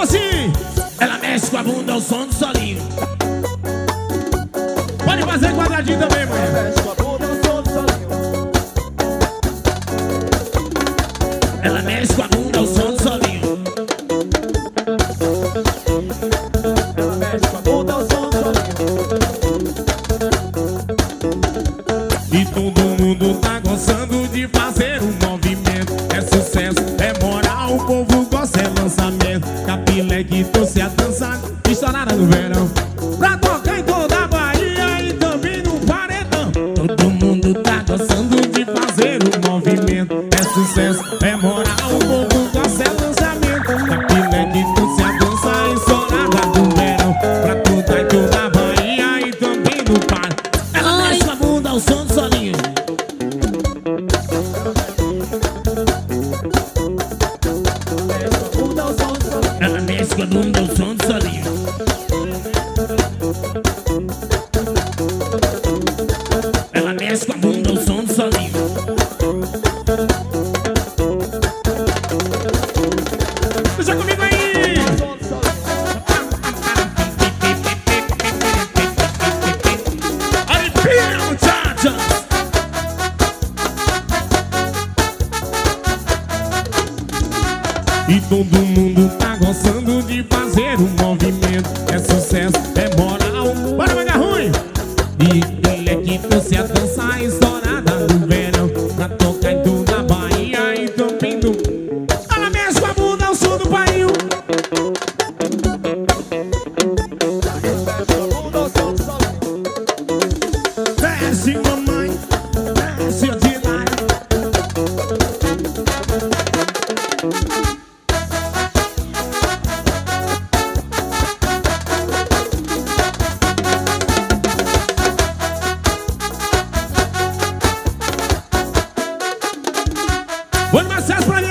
assim. Ela mexe com a bunda ao som do solinho. Pode fazer quadradinho também, mãe. Mexe com a bunda ao som do solinho. Ela mexe com a bunda ao som do solinho. Ela mexe com a bunda ao som do solinho. E todo mundo tá gostando de fazer um movimento. É sucesso, é moral, o povo gosta, é lançamento. Capilé que trouxe a dança estourada no verão, pra tocar em toda a Bahia e também no paredão. Todo mundo tá gostando de fazer um movimento. É sucesso, é moral, o povo gosta, é lançamento. Capilé que trouxe a dança estourada no verão, pra tocar em toda a Bahia e também no paredão. Ela mexe a bunda ao som do solinho. Ela mexe com a bunda ao som do solinho. Ela mexe com a bunda ao som do solinho. Deixa comigo aí. Arrepia, muchachos. E todo mundo tá gostando de fazer um movimento. É sucesso, é moral. Bora, vai dar ruim. E ele é que trouxe a dança estourada no verão, pra tocar em toda a Bahia e também do... Ela mexe com a bunda ao som do painho. Desce, mamãe, desce, ordinária. Vou mais pra